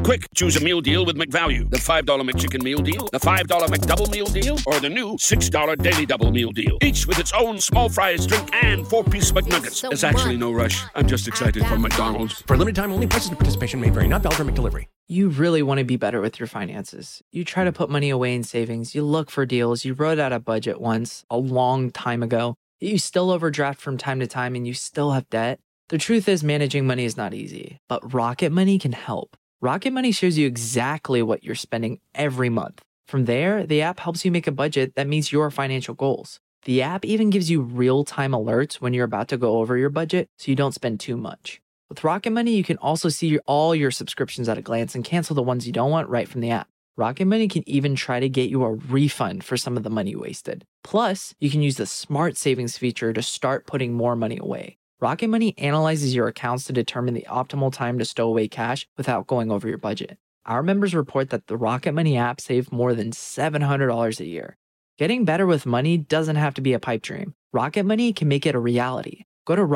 Quick, choose a meal deal with McValue. The $5 McChicken meal deal, the $5 McDouble meal deal, or the new $6 Daily Double meal deal. Each with its own small fries, drink, and 4-piece McNuggets. There's actually no rush. I'm just excited for McDonald's. For limited time only, prices and participation may vary. Not valid for McDelivery. You really want to be better with your finances. You try to put money away in savings. You look for deals. You wrote out a budget once, a long time ago. You still overdraft from time to time and you still have debt. The truth is managing money is not easy, but Rocket Money can help. Rocket Money shows you exactly what you're spending every month. From there, the app helps you make a budget that meets your financial goals. The app even gives you real-time alerts when you're about to go over your budget so you don't spend too much. With Rocket Money, you can also see all your subscriptions at a glance and cancel the ones you don't want right from the app. Rocket Money can even try to get you a refund for some of the money you wasted. Plus, you can use the Smart Savings feature to start putting more money away. Rocket Money analyzes your accounts to determine the optimal time to stow away cash without going over your budget. Our members report that the Rocket Money app saved more than $700 a year. Getting better with money doesn't have to be a pipe dream. Rocket Money can make it a reality. Go to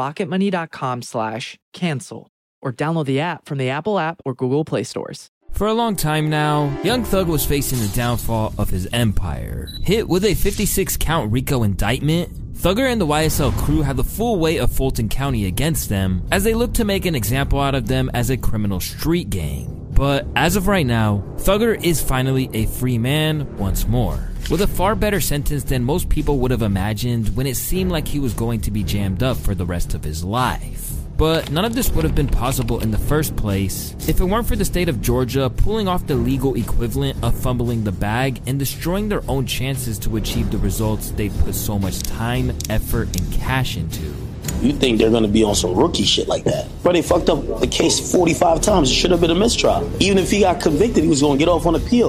rocketmoney.com/cancel or download the app from the Apple app or Google Play stores. For a long time now, Young Thug was facing the downfall of his empire. Hit with a 56-count RICO indictment, Thugger and the YSL crew had the full weight of Fulton County against them as they looked to make an example out of them as a criminal street gang. But as of right now, Thugger is finally a free man once more, with a far better sentence than most people would have imagined when it seemed like he was going to be jammed up for the rest of his life. But none of this would have been possible in the first place if it weren't for the state of Georgia pulling off the legal equivalent of fumbling the bag and destroying their own chances to achieve the results they put so much time, effort, and cash into. You think they're going to be on some rookie shit like that? But they fucked up the case 45 times. It should have been a mistrial. Even if he got convicted, he was going to get off on appeal.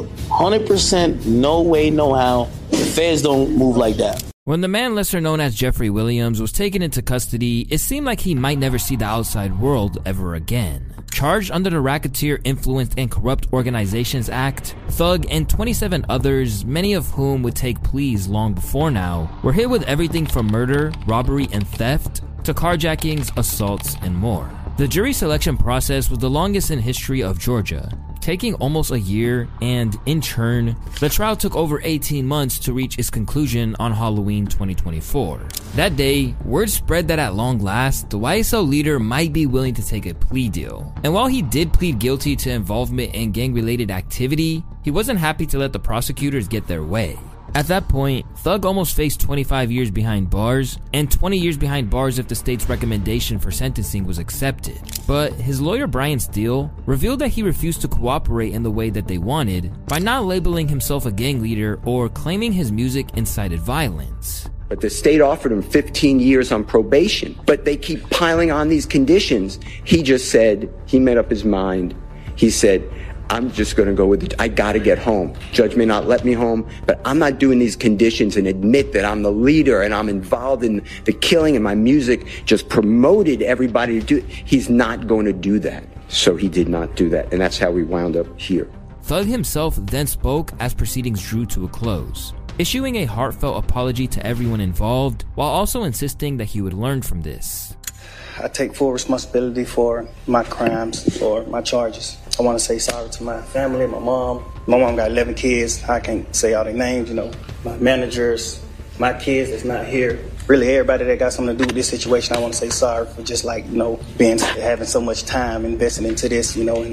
100% no way, no how. The feds don't move like that. When the man lesser known as Jeffrey Williams was taken into custody, it seemed like he might never see the outside world ever again. Charged under the Racketeer Influenced and Corrupt Organizations Act, Thug and 27 others, many of whom would take pleas long before now, were hit with everything from murder, robbery, and theft to carjackings, assaults, and more. The jury selection process was the longest in history of Georgia, taking almost a year, and in turn, the trial took over 18 months to reach its conclusion on Halloween 2024. That day, word spread that at long last, the YSL leader might be willing to take a plea deal. And while he did plead guilty to involvement in gang-related activity, he wasn't happy to let the prosecutors get their way. At that point, Thug almost faced 25 years behind bars, and 20 years behind bars if the state's recommendation for sentencing was accepted. But his lawyer Brian Steele revealed that he refused to cooperate in the way that they wanted by not labeling himself a gang leader or claiming his music incited violence. But the state offered him 15 years on probation, but they keep piling on these conditions. He just said, he made up his mind. He said, I'm just going to go with it. I got to get home. Judge may not let me home, but I'm not doing these conditions and admit that I'm the leader and I'm involved in the killing, and my music just promoted everybody to do it. He's not going to do that. So he did not do that. And that's how we wound up here. Thug himself then spoke as proceedings drew to a close, issuing a heartfelt apology to everyone involved while also insisting that he would learn from this. I take full responsibility for my crimes or my charges. I want to say sorry to my family, my mom. My mom got 11 kids. I can't say all their names, my managers, my kids that's not here. Really, everybody that got something to do with this situation, I want to say sorry for just having so much time invested into this,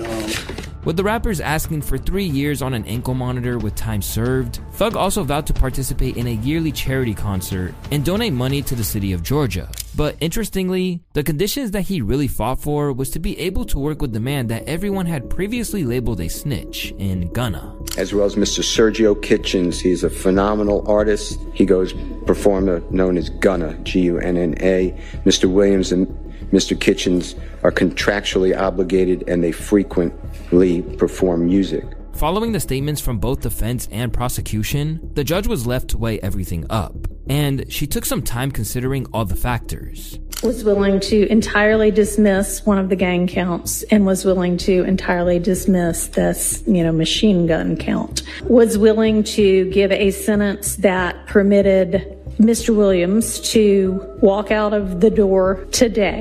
With the rappers asking for 3 years on an ankle monitor with time served, Thug also vowed to participate in a yearly charity concert and donate money to the city of Georgia. But interestingly, the conditions that he really fought for was to be able to work with the man that everyone had previously labeled a snitch in Gunna. As well as Mr. Sergio Kitchens. He's a phenomenal artist. He goes performer known as Gunna, G-U-N-N-A. Mr. Williams and Mr. Kitchens are contractually obligated and they frequently perform music. Following the statements from both defense and prosecution, the judge was left to weigh everything up, and she took some time considering all the factors. Was willing to entirely dismiss one of the gang counts and was willing to entirely dismiss this, machine gun count. Was willing to give a sentence that permitted Mr. Williams to walk out of the door today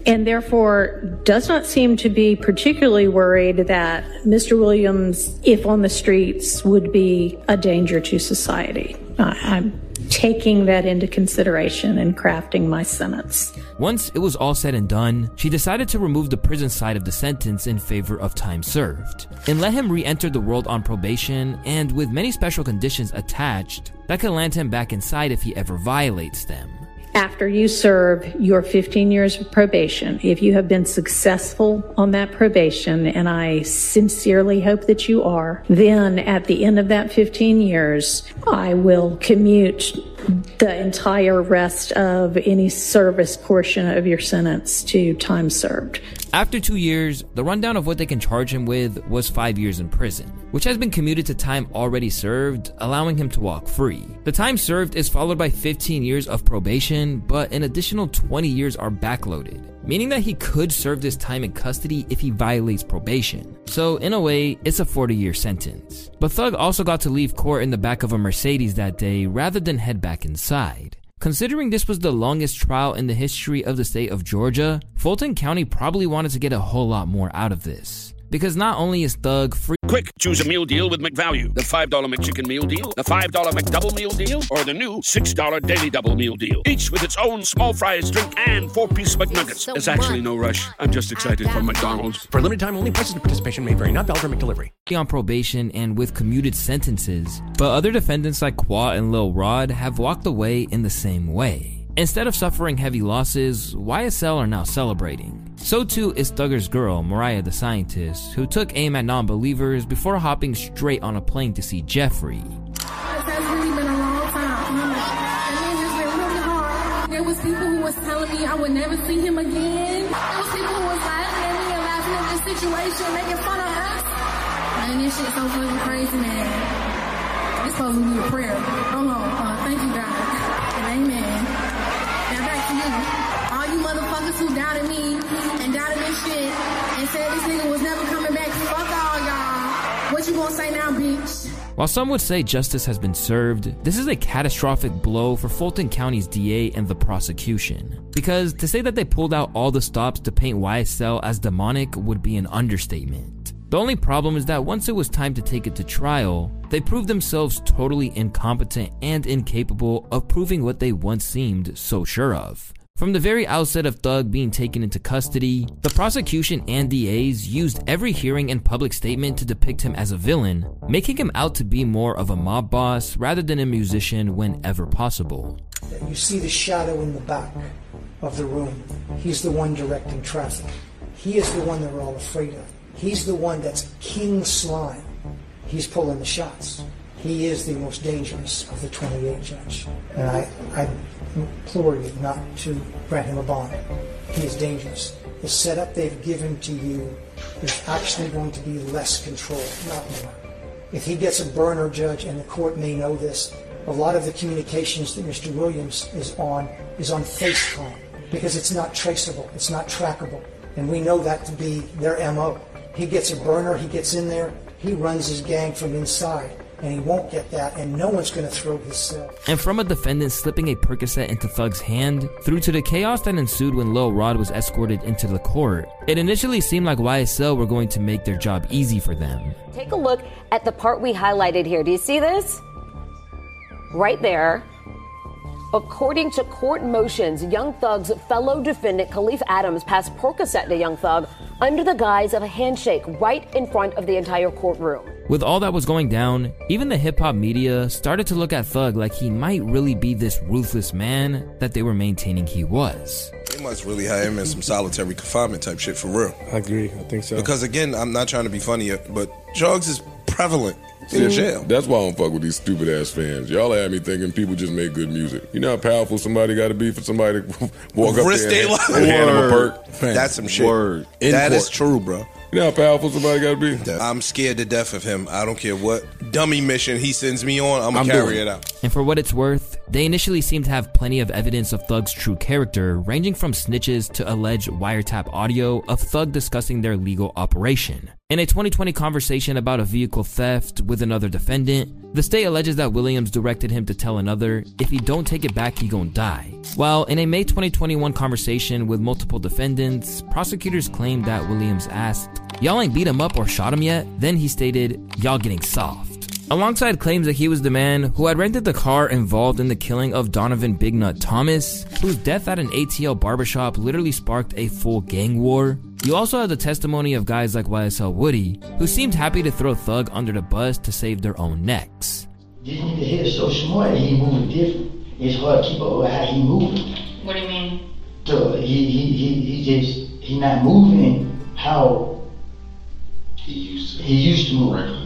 and therefore does not seem to be particularly worried that Mr. Williams, if on the streets, would be a danger to society. I'm taking that into consideration in crafting my sentence. Once it was all said and done, she decided to remove the prison side of the sentence in favor of time served, and let him re-enter the world on probation and with many special conditions attached that could land him back inside if he ever violates them. After you serve your 15 years of probation, if you have been successful on that probation, and I sincerely hope that you are, then at the end of that 15 years, I will commute the entire rest of any service portion of your sentence to time served. After 2 years, the rundown of what they can charge him with was 5 years in prison, which has been commuted to time already served, allowing him to walk free. The time served is followed by 15 years of probation, but an additional 20 years are backloaded, meaning that he could serve this time in custody if he violates probation. So in a way, it's a 40-year sentence. But Thug also got to leave court in the back of a Mercedes that day rather than head back inside. Considering this was the longest trial in the history of the state of Georgia, Fulton County probably wanted to get a whole lot more out of this. Because not only is Thug free... Quick, choose a meal deal with McValue. The $5 McChicken meal deal, the $5 McDouble meal deal, or the new $6 Daily Double meal deal. Each with its own small fries, drink, and 4-piece McNuggets. There's actually no rush. I'm just excited for McDonald's. For limited time only, prices and participation may vary. Not valid for McDelivery. On probation and with commuted sentences, but other defendants like Qua and Lil Rod have walked away in the same way. Instead of suffering heavy losses, YSL are now celebrating. So too is Thugger's girl, Mariah the Scientist, who took aim at non-believers before hopping straight on a plane to see Jeffrey. That's really been a long time. And it has been really hard. There was people who was telling me I would never see him again. There was people who was laughing at me and laughing at this situation, making fun of us. Man, this shit's so fucking crazy, man. It's supposed to be a prayer. Hold on. Thank you, God. Amen. Now back to you. All you motherfuckers who doubted me and doubted this shit and said this nigga was never coming back, fuck all y'all. What you gonna say now, bitch? While some would say justice has been served, this is a catastrophic blow for Fulton County's DA and the prosecution. Because to say that they pulled out all the stops to paint YSL as demonic would be an understatement. The only problem is that once it was time to take it to trial, they proved themselves totally incompetent and incapable of proving what they once seemed so sure of. From the very outset of Thug being taken into custody, the prosecution and DAs used every hearing and public statement to depict him as a villain, making him out to be more of a mob boss rather than a musician whenever possible. You see the shadow in the back of the room. He's the one directing traffic. He is the one they're all afraid of. He's the one that's King Slime. He's pulling the shots. He is the most dangerous of the 28, Judge. And I implore you not to grant him a bond. He is dangerous. The setup they've given to you is actually going to be less control, not more. If he gets a burner, Judge, and the court may know this, a lot of the communications that Mr. Williams is on FaceTime because it's not traceable, it's not trackable. And we know that to be their MO. He gets a burner, he gets in there, he runs his gang from inside, and he won't get that, and no one's going to throw his cell. And from a defendant slipping a Percocet into Thug's hand, through to the chaos that ensued when Lil Rod was escorted into the court, it initially seemed like YSL were going to make their job easy for them. Take a look at the part we highlighted here. Do you see this? Right there. According to court motions, Young Thug's fellow defendant Khalif Adams passed Percocet to Young Thug under the guise of a handshake right in front of the entire courtroom. With all that was going down, even the hip-hop media started to look at Thug like he might really be this ruthless man that they were maintaining he was. They must really have him in some solitary confinement type shit for real. I agree. I think so. Because again, I'm not trying to be funny, but drugs is prevalent in the jail. That's why I don't fuck with these stupid ass fans. Y'all had me thinking people just make good music. You know how powerful somebody got to be for somebody to walk up there and hand them a perk? That's some shit. Word. That is true, bro. You know how powerful somebody got to be? I'm scared to death of him. I don't care what dummy mission he sends me on, I'm going to carry it out. And for what it's worth, they initially seemed to have plenty of evidence of Thug's true character, ranging from snitches to alleged wiretap audio of Thug discussing their legal operation. In a 2020 conversation about a vehicle theft with another defendant, The state alleges that Williams directed him to tell another, if he don't take it back, he gon' die. While in a May 2021 conversation with multiple defendants, prosecutors claimed that Williams asked, "Y'all ain't beat him up or shot him yet?" Then he stated, "Y'all getting soft." Alongside claims that he was the man who had rented the car involved in the killing of Donovan Big Nut Thomas, whose death at an ATL barbershop literally sparked a full gang war. You also have the testimony of guys like YSL Woody, who seemed happy to throw Thug under the bus to save their own necks. This nigga here is so smart and he moving different. It's hard to keep up with how he moving. What do you mean? So he not moving how he used to move.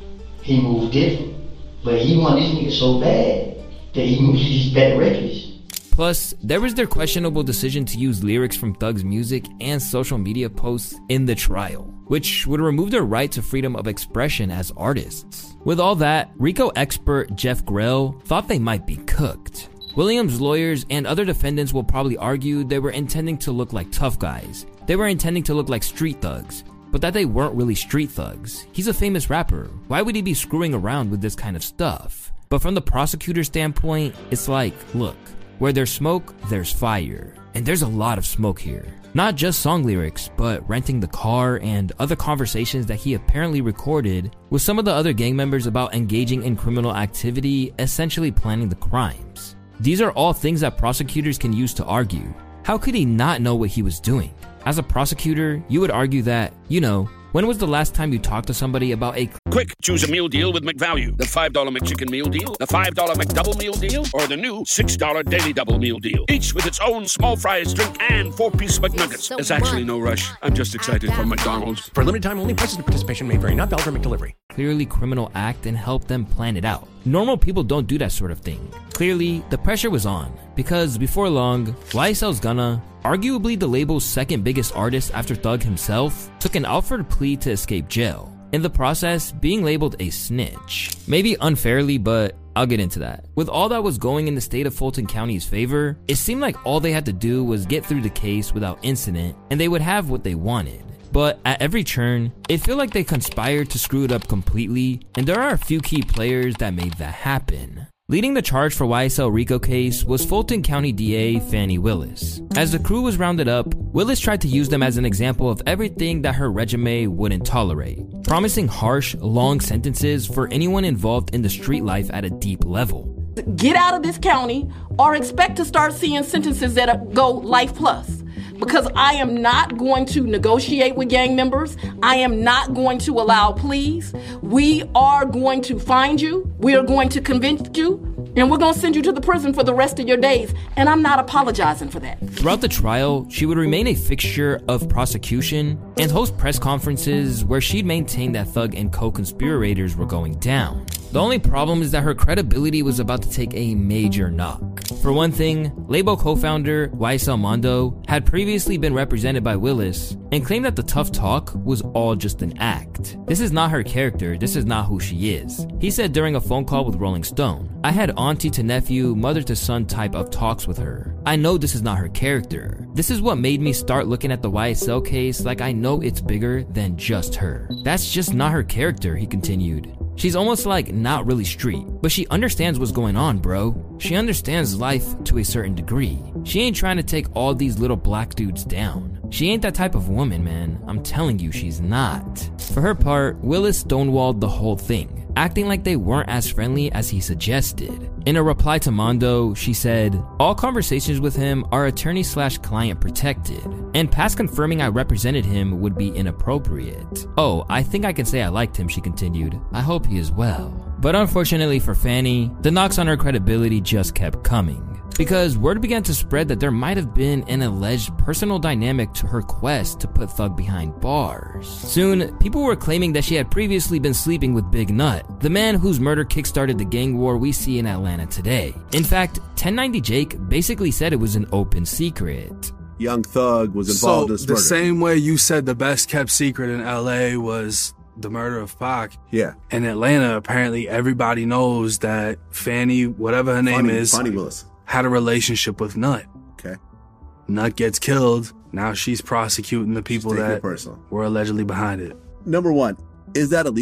He moved different, but he wanted this nigga so bad that he's back reckless. Plus, there was their questionable decision to use lyrics from Thug's music and social media posts in the trial, which would remove their right to freedom of expression as artists. With all that, RICO expert Jeff Grell thought they might be cooked. Williams' lawyers and other defendants will probably argue they were intending to look like tough guys. They were intending to look like street thugs, but that they weren't really street thugs. He's a famous rapper. Why would he be screwing around with this kind of stuff? But from the prosecutor's standpoint, it's like, look, where there's smoke, there's fire. And there's a lot of smoke here. Not just song lyrics, but renting the car and other conversations that he apparently recorded with some of the other gang members about engaging in criminal activity, essentially planning the crimes. These are all things that prosecutors can use to argue. How could he not know what he was doing? As a prosecutor, you would argue that, when was the last time you talked to somebody about a Quick, choose a meal deal with McValue. The $5 McChicken meal deal, the $5 McDouble meal deal, or the new $6 Daily Double meal deal. Each with its own small fries, drink, and 4-piece McNuggets. There's actually no rush. I'm just excited for McDonald's. For limited time only, prices and participation may vary. Not valid for McDelivery. clearly criminal act and help them plan it out. Normal people don't do that sort of thing. Clearly, the pressure was on, because before long, YSL's Gunna, arguably the label's second biggest artist after Thug himself, took an offered plea to escape jail. In the process, being labeled a snitch. Maybe unfairly, but I'll get into that. With all that was going in the state of Fulton County's favor, it seemed like all they had to do was get through the case without incident, and they would have what they wanted. But at every turn, it felt like they conspired to screw it up completely, and there are a few key players that made that happen. Leading the charge for YSL RICO case was Fulton County DA Fani Willis. As the crew was rounded up, Willis tried to use them as an example of everything that her resume wouldn't tolerate, promising harsh, long sentences for anyone involved in the street life at a deep level. Get out of this county or expect to start seeing sentences that go life plus. Because I am not going to negotiate with gang members. I am not going to allow pleas. We are going to find you. We are going to convince you. And we're going to send you to the prison for the rest of your days. And I'm not apologizing for that. Throughout the trial, she would remain a fixture of prosecution and host press conferences where she'd maintain that Thug and co-conspirators were going down. The only problem is that her credibility was about to take a major knock. For one thing, label co-founder YSL Mondo had previously been represented by Willis and claimed that the tough talk was all just an act. This is not her character, this is not who she is. He said during a phone call with Rolling Stone, "I had auntie to nephew, mother to son type of talks with her. I know this is not her character. This is what made me start looking at the YSL case like I know it's bigger than just her. That's just not her character," he continued. She's almost like not really street, but she understands what's going on, bro. She understands life to a certain degree. She ain't trying to take all these little black dudes down. She ain't that type of woman, man. I'm telling you, she's not. For her part, Willis stonewalled the whole thing, acting like they weren't as friendly as he suggested. In a reply to Mondo, she said, "All conversations with him are attorney/client protected, and past confirming I represented him would be inappropriate. Oh, I think I can say I liked him," she continued. "I hope he is well." But unfortunately for Fani, the knocks on her credibility just kept coming, because word began to spread that there might have been an alleged personal dynamic to her quest to put Thug behind bars. Soon, people were claiming that she had previously been sleeping with Big Nut, the man whose murder kickstarted the gang war we see in Atlanta today. In fact, 1090 Jake basically said it was an open secret. Young Thug was involved in this murder. The same way you said the best kept secret in LA was the murder of Pac. Yeah. In Atlanta, apparently everybody knows that Fani, whatever her name is, Fani Willis, had a relationship with Nut. Okay. Nut gets killed. Now she's prosecuting the people that personal. were allegedly behind it. Number one, is that illegal?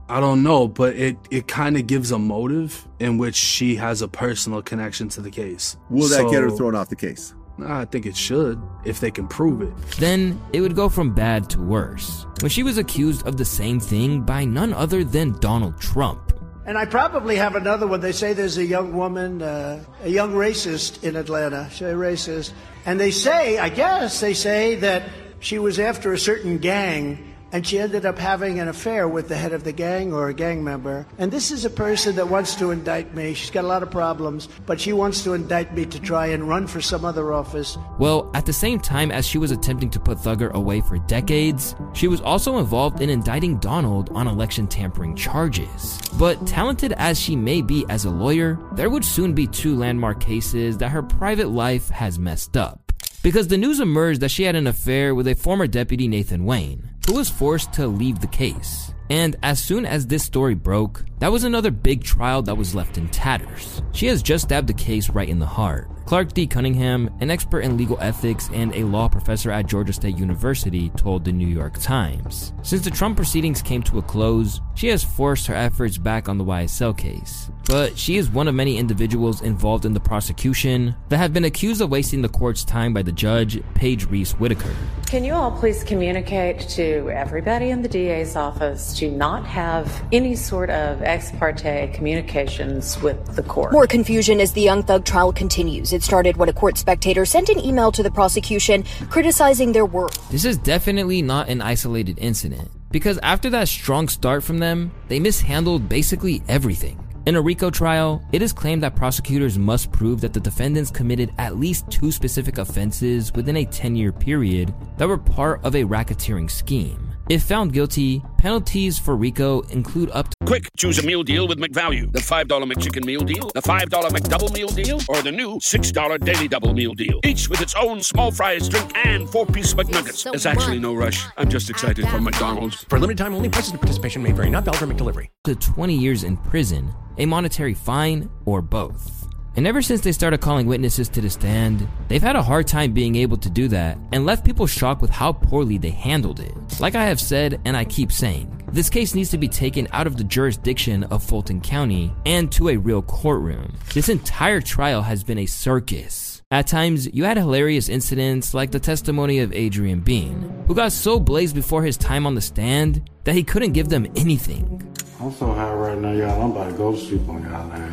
I don't know, but it kind of gives a motive in which she has a personal connection to the case. Will that get her thrown off the case? I think it should, if they can prove it. Then it would go from bad to worse, when she was accused of the same thing by none other than Donald Trump. And I probably have another one. They say there's a young woman, a young racist in Atlanta. She's a racist. And they say, I guess they say that she was after a certain gang, and she ended up having an affair with the head of the gang or a gang member. And this is a person that wants to indict me. She's got a lot of problems, but she wants to indict me to try and run for some other office. Well, at the same time as she was attempting to put Thugger away for decades, she was also involved in indicting Donald on election tampering charges. But talented as she may be as a lawyer, there would soon be 2 landmark cases that her private life has messed up. Because the news emerged that she had an affair with a former deputy, Nathan Wayne, who was forced to leave the case. And as soon as this story broke, that was another big trial that was left in tatters. She has just stabbed the case right in the heart. Clark D. Cunningham, an expert in legal ethics and a law professor at Georgia State University, told the New York Times. Since the Trump proceedings came to a close, she has forced her efforts back on the YSL case. But she is one of many individuals involved in the prosecution that have been accused of wasting the court's time by the judge, Paige Reese Whitaker. Can you all please communicate to everybody in the DA's office to not have any sort of ex parte communications with the court? More confusion as the Young Thug trial continues. It started when a court spectator sent an email to the prosecution criticizing their work. This is definitely not an isolated incident, because after that strong start from them, they mishandled basically everything. In a RICO trial, it is claimed that prosecutors must prove that the defendants committed at least 2 specific offenses within a 10-year period that were part of a racketeering scheme. If found guilty, penalties for RICO include up to... Quick, choose a meal deal with McValue. The $5 McChicken meal deal, the $5 McDouble meal deal, or the new $6 Daily Double meal deal. Each with its own small fries, drink, and 4-piece McNuggets. There's actually no rush. I'm just excited for McDonald's. For limited time only, prices and participation may vary. Not valid for McDelivery. To 20 years in prison, a monetary fine, or both. And ever since they started calling witnesses to the stand, they've had a hard time being able to do that and left people shocked with how poorly they handled it. Like I have said, and I keep saying, this case needs to be taken out of the jurisdiction of Fulton County and to a real courtroom. This entire trial has been a circus. At times, you had hilarious incidents like the testimony of Adrian Bean, who got so blazed before his time on the stand that he couldn't give them anything. I'm so high right now, y'all. I'm about to go sleep on y'all now.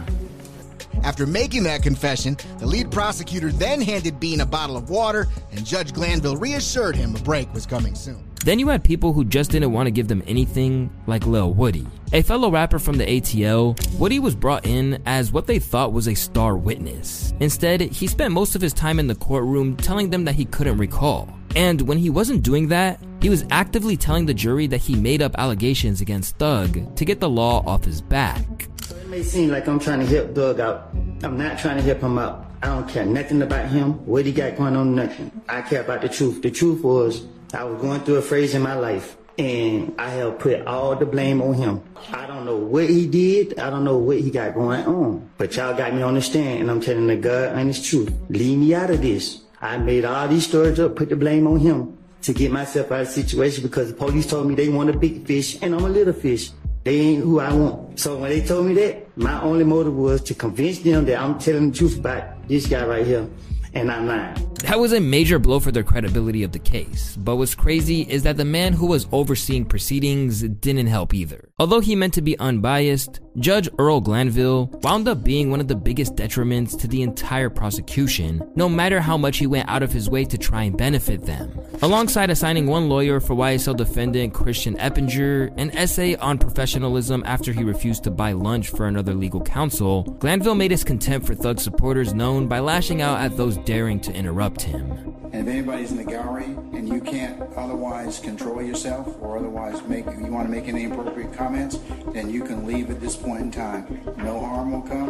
After making that confession, the lead prosecutor then handed Bean a bottle of water, and Judge Glanville reassured him a break was coming soon. Then you had people who just didn't want to give them anything, like Lil Woody. A fellow rapper from the ATL, Woody was brought in as what they thought was a star witness. Instead, he spent most of his time in the courtroom telling them that he couldn't recall. And when he wasn't doing that, he was actively telling the jury that he made up allegations against Thug to get the law off his back. It may seem like I'm trying to help Thug out. I'm not trying to help him out. I don't care nothing about him, what he got going on, nothing. I care about the truth. The truth was, I was going through a phase in my life, and I have put all the blame on him. I don't know what he did. I don't know what he got going on. But y'all got me on the stand, and I'm telling the God honest truth. Leave me out of this. I made all these stories up, put the blame on him to get myself out of the situation because the police told me they want a big fish, and I'm a little fish. They ain't who I want. So when they told me that, my only motive was to convince them that I'm telling the truth about this guy right here, and I'm not. That was a major blow for the credibility of the case, but what's crazy is that the man who was overseeing proceedings didn't help either. Although he meant to be unbiased, Judge Earl Glanville wound up being one of the biggest detriments to the entire prosecution, no matter how much he went out of his way to try and benefit them. Alongside assigning one lawyer for YSL defendant Christian Eppinger, an essay on professionalism after he refused to buy lunch for another legal counsel, Glanville made his contempt for Thug supporters known by lashing out at those daring to interrupt him. And if anybody's in the gallery and you can't otherwise control yourself or otherwise you want to make any inappropriate comments, then you can leave at this point in time. No harm will come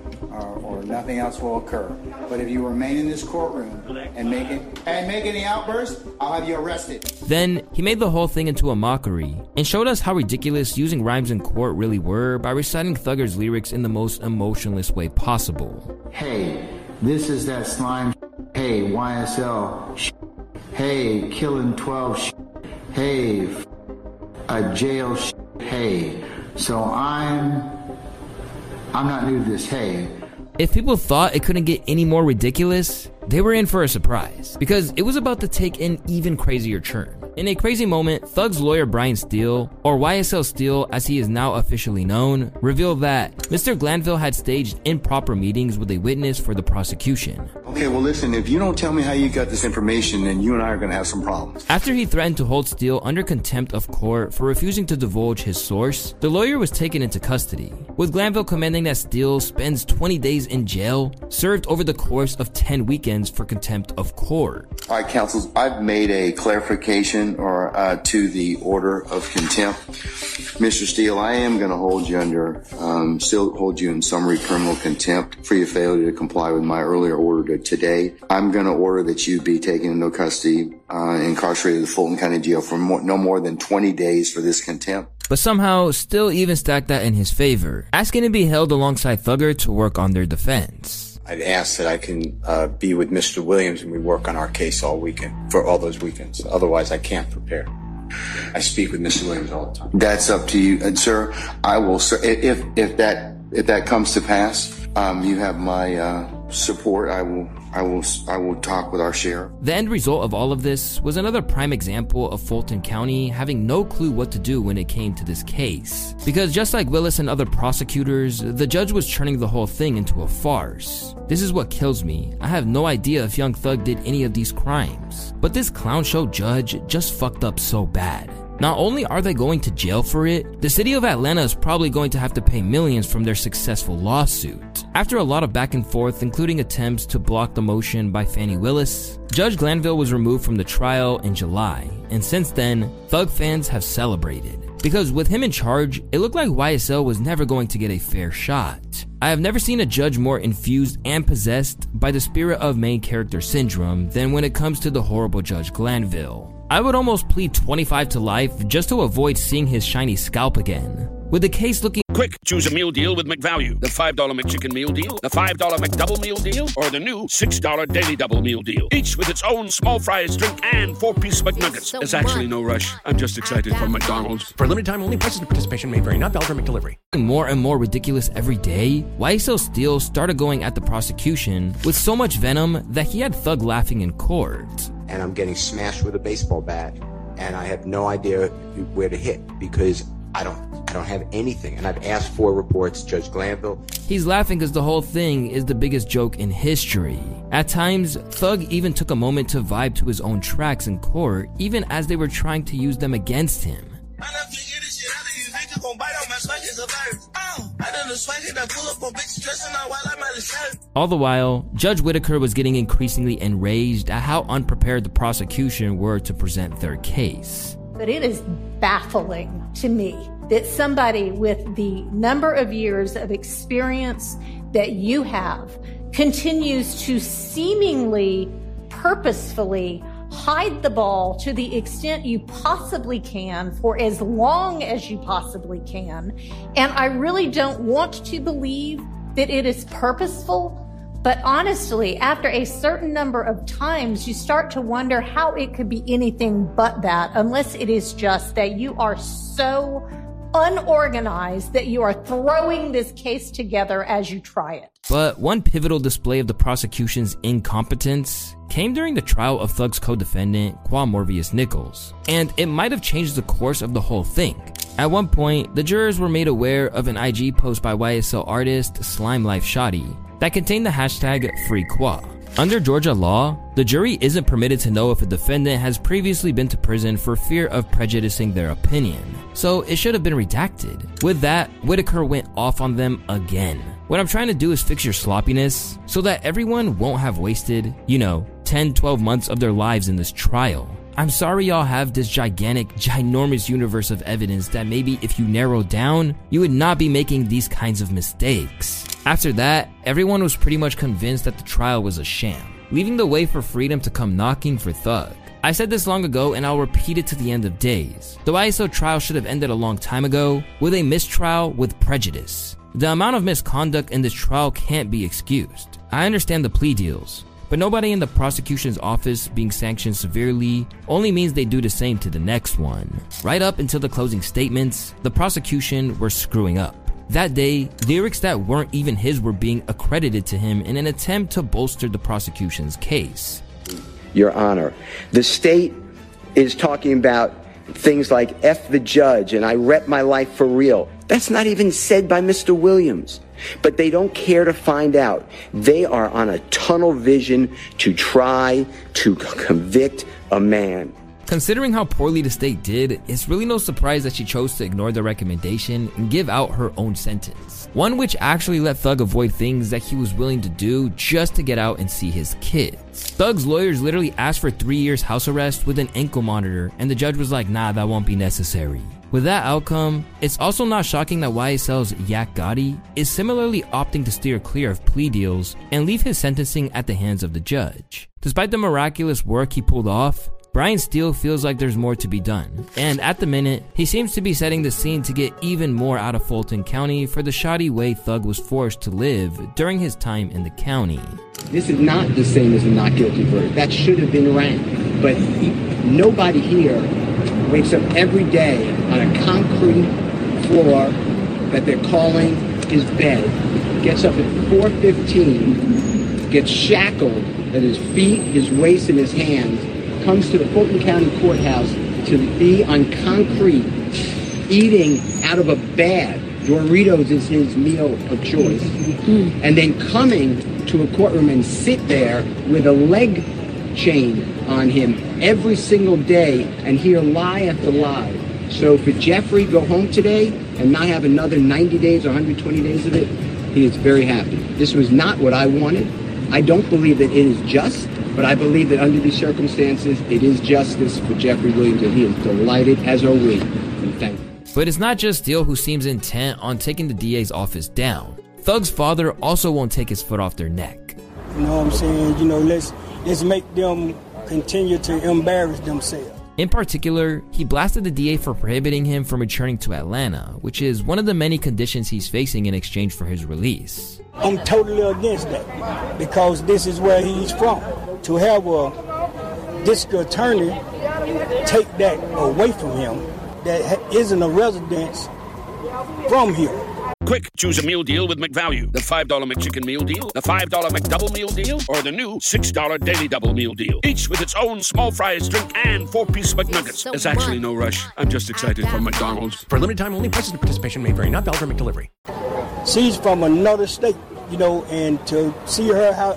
or nothing else will occur. But if you remain in this courtroom and make any outbursts, I'll have you arrested. Then he made the whole thing into a mockery and showed us how ridiculous using rhymes in court really were by reciting Thugger's lyrics in the most emotionless way possible. Hey, this is that slime. Hey, YSL. Hey, killing 12. Hey, a jail. Hey, So I'm not new to this. Hey. If people thought it couldn't get any more ridiculous, they were in for a surprise, because it was about to take an even crazier turn. In a crazy moment, Thug's lawyer Brian Steele, or YSL Steele as he is now officially known, revealed that Mr. Glanville had staged improper meetings with a witness for the prosecution. Okay, well listen, if you don't tell me how you got this information, then you and I are going to have some problems. After he threatened to hold Steele under contempt of court for refusing to divulge his source, the lawyer was taken into custody, with Glanville commanding that Steele spends 20 days in jail, served over the course of 10 weekends for contempt of court. All right, counsel, I've made a clarification to the order of contempt. Mr. Steele, I am going to hold you still hold you in summary criminal contempt for your failure to comply with my earlier order today. I'm going to order that you be taken into custody, incarcerated at the Fulton County Jail for no more than 20 days for this contempt. But somehow, Steele even stacked that in his favor, asking to be held alongside Thugger to work on their defense. I'd ask that I can be with Mr. Williams and we work on our case all weekend, for all those weekends. Otherwise, I can't prepare. I speak with Mr. Williams all the time. That's up to you, and sir. I will, sir. If that comes to pass, you have my support. I will talk with our sheriff. The end result of all of this was another prime example of Fulton County having no clue what to do when it came to this case. Because just like Willis and other prosecutors, the judge was turning the whole thing into a farce. This is what kills me. I have no idea if Young Thug did any of these crimes. But this clown show judge just fucked up so bad. Not only are they going to jail for it, the city of Atlanta is probably going to have to pay millions from their successful lawsuit. After a lot of back and forth, including attempts to block the motion by Fannie Willis, Judge Glanville was removed from the trial in July, and since then, Thug fans have celebrated. Because with him in charge, it looked like YSL was never going to get a fair shot. I have never seen a judge more infused and possessed by the spirit of main character syndrome than when it comes to the horrible Judge Glanville. I would almost plead 25 to life just to avoid seeing his shiny scalp again. With the case looking quick, choose a meal deal with McValue. The $5 McChicken meal deal, the $5 McDouble meal deal, or the new $6 Daily Double meal deal. Each with its own small fries, drink, and 4-piece McNuggets. There's actually no rush. I'm just excited for McDonald's. For limited time only, prices and participation may vary. Not valid for McDelivery. More and more ridiculous every day, YSL Steele started going at the prosecution with so much venom that he had Thug laughing in court. And I'm getting smashed with a baseball bat, and I have no idea where to hit because I don't have anything. And I've asked for reports, Judge Glanville. He's laughing because the whole thing is the biggest joke in history. At times, Thug even took a moment to vibe to his own tracks in court, even as they were trying to use them against him. All the while, Judge Whitaker was getting increasingly enraged at how unprepared the prosecution were to present their case. But it is baffling to me that somebody with the number of years of experience that you have continues to seemingly purposefully hide the ball to the extent you possibly can for as long as you possibly can. And I really don't want to believe that it is purposeful. But honestly, after a certain number of times, you start to wonder how it could be anything but that, unless it is just that you are so unorganized that you are throwing this case together as you try it. But one pivotal display of the prosecution's incompetence came during the trial of Thug's co-defendant, Qua Morvius Nichols, and it might have changed the course of the whole thing. At one point, the jurors were made aware of an IG post by YSL artist Slime Life Shoddy that contained the hashtag #FreeQua. Under Georgia law, the jury isn't permitted to know if a defendant has previously been to prison for fear of prejudicing their opinion, so it should have been redacted. With that, Whitaker went off on them again. What I'm trying to do is fix your sloppiness so that everyone won't have wasted, 10-12 months of their lives in this trial. I'm sorry y'all have this ginormous universe of evidence that maybe if you narrowed down, you would not be making these kinds of mistakes. After that, everyone was pretty much convinced that the trial was a sham, leaving the way for freedom to come knocking for Thug. I said this long ago and I'll repeat it to the end of days. The YSL trial should have ended a long time ago with a mistrial with prejudice. The amount of misconduct in this trial can't be excused. I understand the plea deals, But nobody in the prosecution's office being sanctioned severely only means they do the same to the next one. Right up until the closing statements, the prosecution were screwing up. That day, lyrics that weren't even his were being accredited to him in an attempt to bolster the prosecution's case. Your Honor, the state is talking about things like F the judge and I rep my life for real. That's not even said by Mr. Williams. But they don't care to find out. They are on a tunnel vision to try to convict a man. Considering how poorly the state did, it's really no surprise that she chose to ignore the recommendation and give out her own sentence. One which actually let Thug avoid things that he was willing to do just to get out and see his kids. Thug's lawyers literally asked for 3 years house arrest with an ankle monitor, and the judge was like, nah, that won't be necessary. With that outcome, it's also not shocking that YSL's Yak Gotti is similarly opting to steer clear of plea deals and leave his sentencing at the hands of the judge. Despite the miraculous work he pulled off, Brian Steele feels like there's more to be done, and at the minute, he seems to be setting the scene to get even more out of Fulton County for the shoddy way Thug was forced to live during his time in the county. This is not the same as a not guilty verdict. That should have been ran. But nobody here wakes up every day on a concrete floor that they're calling his bed, gets up at 4:15, gets shackled at his feet, his waist, and his hands, comes to the Fulton County Courthouse to be on concrete, eating out of a bag. Doritos is his meal of choice. And then coming to a courtroom and sit there with a leg chain on him every single day and hear lie after lie. So for Jeffrey go home today and not have another 90 days or 120 days of it, he is very happy. This was not what I wanted. I don't believe that it is just, but I believe that under these circumstances, it is justice for Jeffrey Williams, and he is delighted, as are we. And thank you. But it's not just Steele who seems intent on taking the DA's office down. Thug's father also won't take his foot off their neck. You know what I'm saying? You know, let's make them continue to embarrass themselves. In particular, he blasted the DA for prohibiting him from returning to Atlanta, which is one of the many conditions he's facing in exchange for his release. I'm totally against that because this is where he's from. To have a district attorney take that away from him that isn't a resident from here. Quick, choose a meal deal with McValue. The $5 McChicken meal deal, the $5 McDouble meal deal, or the new $6 Daily Double meal deal. Each with its own small fries, drink, and 4-piece McNuggets. There's actually no rush. I'm just excited for McDonald's. For limited time only, prices and participation may vary. Not valid for McDelivery. She's from another state, you know, and to see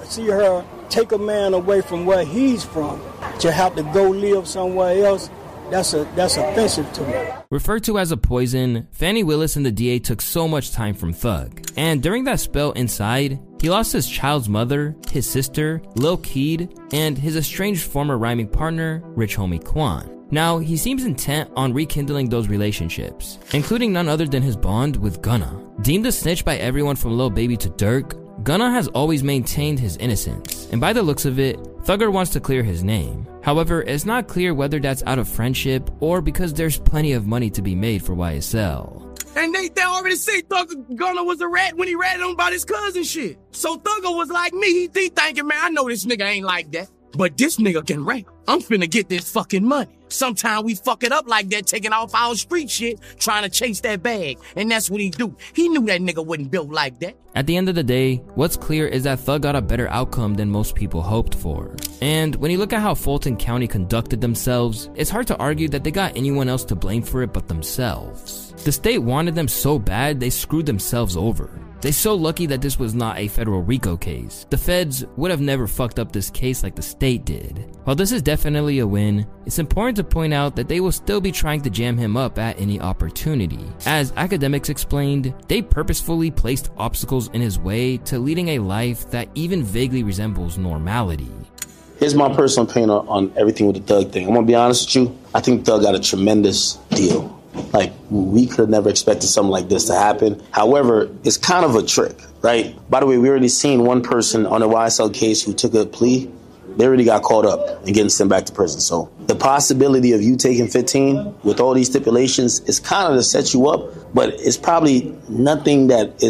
her take a man away from where he's from, to have to go live somewhere else, that's offensive to me. Referred to as a poison, Fannie Willis and the DA took so much time from Thug. And during that spell inside, he lost his child's mother, his sister, Lil Keed, and his estranged former rhyming partner, Rich Homie Quan. Now, he seems intent on rekindling those relationships, including none other than his bond with Gunna. Deemed a snitch by everyone from Lil Baby to Durk, Gunna has always maintained his innocence, and by the looks of it, Thugger wants to clear his name. However, it's not clear whether that's out of friendship or because there's plenty of money to be made for YSL. And they already say Thugger Gunna was a rat when he ratted on about his cousin shit. So Thugger was like me, he thinking, man, I know this nigga ain't like that. But this nigga can rap. I'm finna get this fucking money. Sometimes we fuck it up like that, taking off our street shit, trying to chase that bag. And that's what he do. He knew that nigga wasn't built like that. At the end of the day, what's clear is that Thug got a better outcome than most people hoped for. And when you look at how Fulton County conducted themselves, it's hard to argue that they got anyone else to blame for it but themselves. The state wanted them so bad, they screwed themselves over. They're so lucky that this was not a federal RICO case. The feds would have never fucked up this case like the state did. While this is definitely a win, it's important to point out that they will still be trying to jam him up at any opportunity. As academics explained, they purposefully placed obstacles in his way to leading a life that even vaguely resembles normality. Here's my personal opinion on everything with the Thug thing. I'm gonna be honest with you. I think Thug got a tremendous deal. Like, we could have never expected something like this to happen. However, it's kind of a trick, right? By the way, we already seen one person on the YSL case who took a plea. They already got caught up and getting sent back to prison. So the possibility of you taking 15 with all these stipulations is kind of to set you up, but it's probably nothing that is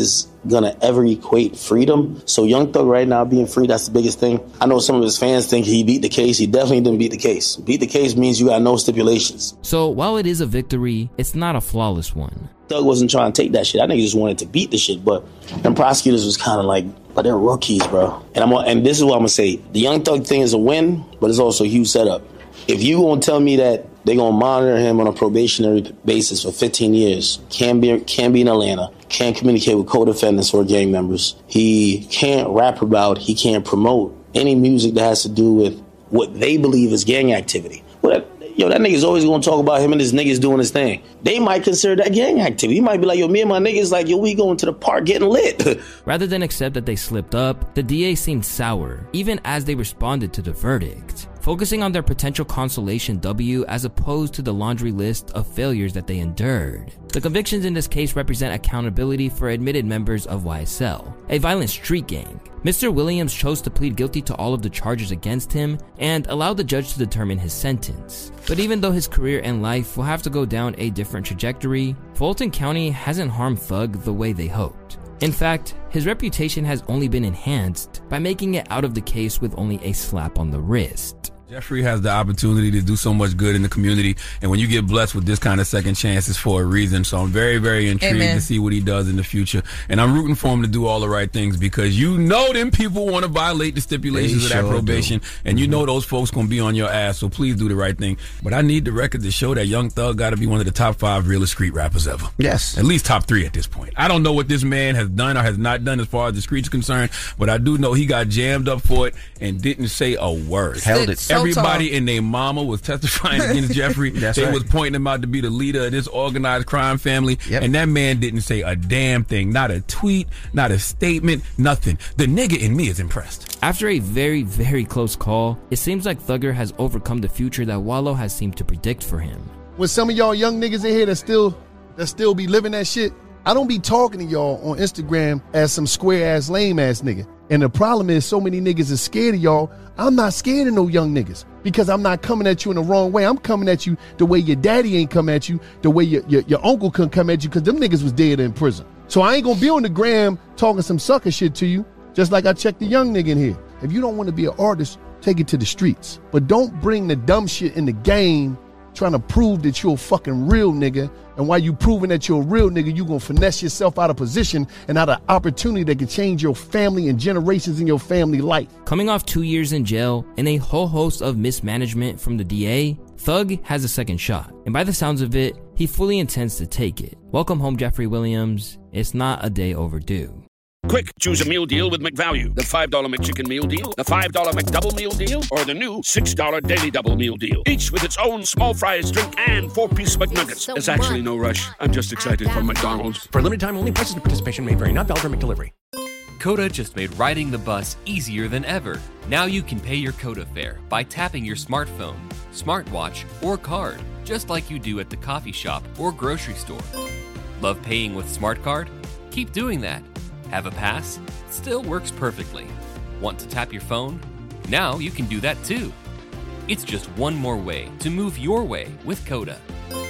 gonna ever equate freedom. So Young Thug right now being free, that's the biggest thing. I know some of his fans think he beat the case. He definitely didn't beat the case. Beat the case means you got no stipulations. So while it is a victory, it's not a flawless one. Thug wasn't trying to take that shit. I think he just wanted to beat the shit, but them prosecutors was kind of like, but they're rookies, bro. And this is what I'm gonna say. The Young Thug thing is a win, but it's also a huge setup. If you gonna tell me that they're gonna monitor him on a probationary basis for 15 years, can't be in Atlanta, can't communicate with co-defendants or gang members, he can't rap about, he can't promote any music that has to do with what they believe is gang activity. Well, that nigga's always gonna talk about him and his niggas doing his thing. They might consider that gang activity. He might be like, yo, me and my niggas, like, yo, we going to the park getting lit. Rather than accept that they slipped up, the DA seemed sour, even as they responded to the verdict, focusing on their potential consolation W as opposed to the laundry list of failures that they endured. The convictions in this case represent accountability for admitted members of YSL, a violent street gang. Mr. Williams chose to plead guilty to all of the charges against him and allowed the judge to determine his sentence. But even though his career and life will have to go down a different trajectory, Fulton County hasn't harmed Thug the way they hoped. In fact, his reputation has only been enhanced by making it out of the case with only a slap on the wrist. Jeffrey has the opportunity to do so much good in the community, and when you get blessed with this kind of second chance, it's for a reason. So I'm very, very intrigued to see what he does in the future, and I'm rooting for him to do all the right things because you know them people want to violate the stipulations of that probation, and you know those folks gonna be on your ass. So please do the right thing. But I need the record to show that Young Thug got to be one of the top 5 realest street rappers ever. Yes, at least top 3 at this point. I don't know what this man has done or has not done as far as the street's concerned, but I do know he got jammed up for it and didn't say a word. Held it. Everybody and their mama was testifying against Jeffrey. They was pointing him out to be the leader of this organized crime family. And that man didn't say a damn thing. Not a tweet, not a statement, nothing. The nigga in me is impressed. After a very, very close call, it seems like Thugger has overcome the future that Wallow has seemed to predict for him. With some of y'all young niggas in here that still be living that shit, I don't be talking to y'all on Instagram as some square-ass, lame-ass nigga. And the problem is so many niggas is scared of y'all. I'm not scared of no young niggas because I'm not coming at you in the wrong way. I'm coming at you the way your daddy ain't come at you, the way your uncle couldn't come at you because them niggas was dead in prison. So I ain't gonna be on the gram talking some sucker shit to you, just like I checked the young nigga in here. If you don't want to be an artist, take it to the streets. But don't bring the dumb shit in the game trying to prove that you're a fucking real nigga. And while you proving that you're a real nigga, you gonna finesse yourself out of position and out of opportunity that can change your family and generations in your family life. Coming off 2 years in jail and a whole host of mismanagement from the DA, Thug has a second shot. And by the sounds of it, he fully intends to take it. Welcome home, Jeffrey Williams. It's not a day overdue. Quick, choose a meal deal with McValue. The $5 McChicken meal deal, the $5 McDouble meal deal, or the new $6 Daily Double meal deal. Each with its own small fries, drink, and 4-piece McNuggets. There's actually no rush. I'm just excited for McDonald's. For a limited time only, prices and participation may vary. Not valid for McDelivery. Coda just made riding the bus easier than ever. Now you can pay your Coda fare by tapping your smartphone, smartwatch, or card, just like you do at the coffee shop or grocery store. Love paying with Smart Card? Keep doing that. Have a pass? Still works perfectly. Want to tap your phone? Now you can do that too. It's just one more way to move your way with Coda.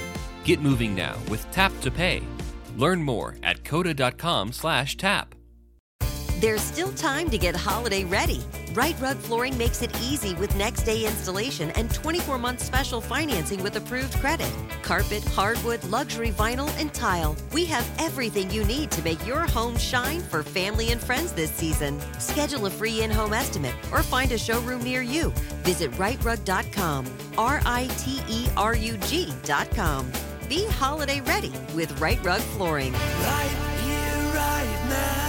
Get moving now with Tap to Pay. Learn more at coda.com/tap. There's still time to get holiday ready. Right Rug Flooring makes it easy with next day installation and 24-month special financing with approved credit. Carpet, hardwood, luxury vinyl, and tile. We have everything you need to make your home shine for family and friends this season. Schedule a free in-home estimate or find a showroom near you. Visit rightrug.com, RITERUG.com. Be holiday ready with Right Rug Flooring. Right here, right now.